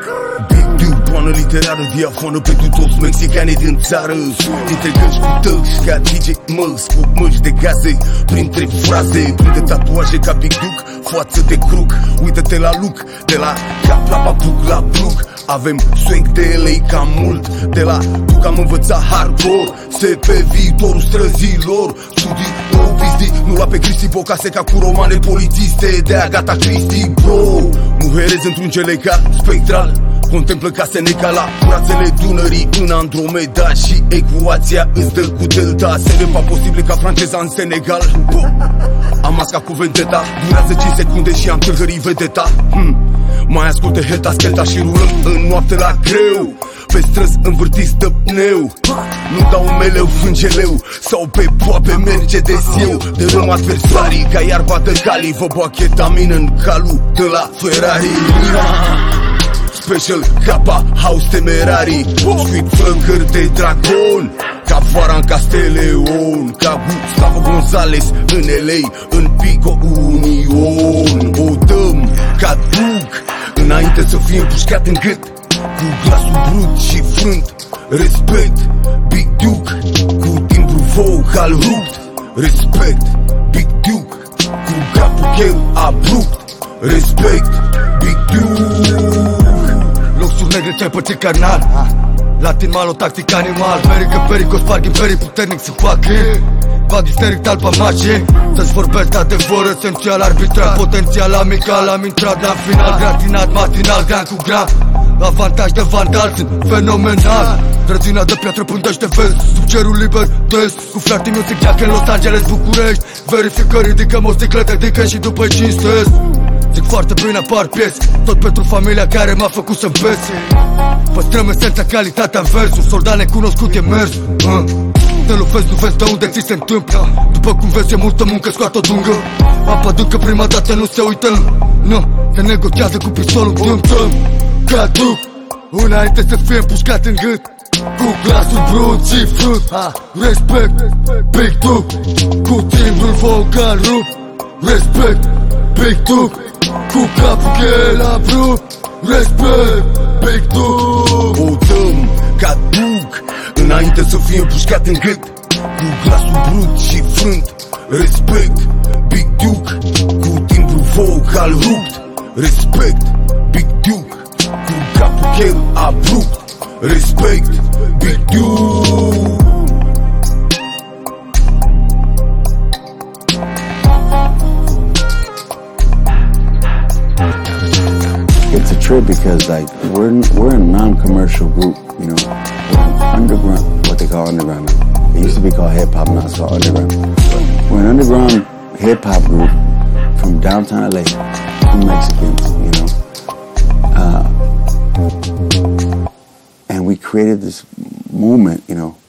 Big Duke, boană literară, diafonă pentru toți mexicanii din țară. Dintre gălci cu tăci, ca DJ Măs, cu măști de gaze, printre fraze, printre tatuaje ca Big Duke, față de cruc. Uită-te la look, de la cap la papuc la plug. Avem swag de LA cam mult, de la Duc am învățat hardcore. Se pe viitorul străzilor, studii nou pizdi, nu lua pe Cristi Bocase ca cu romane polițiste de Agatha Christie, bro. Muherez într-un gele ca spectral, contemplă ca Seneca la brațele Dunării în Andromeda și ecuația îți dă cu delta. Serepa posibil ca franceza în Senegal. Am masca cu vendeta, durează 5 secunde și am tâlhărit vedeta. Mai asculte Heta Skelta și rulăm în noapte la greu. Pe străzi învârtiți stăpneu, nu dau un meleu fângeleu sau pe poape Mercedes eu. De rom adversarii ca iarba de cali, vă bag ketamină în calul de la Ferrari. Special Kappa House Temerari, scuit flăcări de dragon, ca vara în Casteleon, ca Gustavo Gonzales în LA, în Pico Union. O dăm ca Duc, înainte să fie împușcat în gât, cu glasul brut și frânt. Respect Big Duke, cu timbru vocal rupt. Respect Big Duke, cu capul chel abrupt. Respect Big Duke. Luxuri negre ce-ai pățit carnal, Latin malo, tactic animal. Perică, perico, sparg imperii puternic să facă bag isteric alba magie. Să-ți vorbesc adevăr esențial, arbitrar, potențial amical. Am intrat la final, gratinat matinal, gran cu gran. Avantaj de vandal, sunt fenomenal. Grădina de piatră pândește vest, sub cerul liber test. Cu Flirty Music Jack în Los Angeles, București. Verifică, ridicăm o sticletă, ridică și după cinstesc. Zic foarte bine, apar piese, tot pentru familia care m-a făcut să învețe. Păstrăm esența, calitatea în versuri. Soldat necunoscut e mers, te lovesc, nu vezi de unde ți se întâmplă. După cum vezi e multă muncă, scoate o dungă. Apa că prima dată nu se uită, nu, se negociază cu pistolul dâm-dâm. Ca Duc, înainte să fie împușcat în gât, cu glasul brut și frut. Respect Big Duke, cu timbrul vocal rupt. Respect Big Duke, cu capul chel abrupt. Respect Big Duke. O dăm ca Duc, înainte să fie împușcat în gât, cu glasul brut și frânt. Respect Big Duke, cu timbru vocal rupt. Respect Big Duke, cu capul chel abrupt. Respect Big Duke. It's a trip because like we're a non-commercial group, you know. We're an underground, what they call underground. It used to be called hip hop, now it's called underground. But we're an underground hip hop group from downtown LA, two Mexicans, you know. And we created this movement, you know,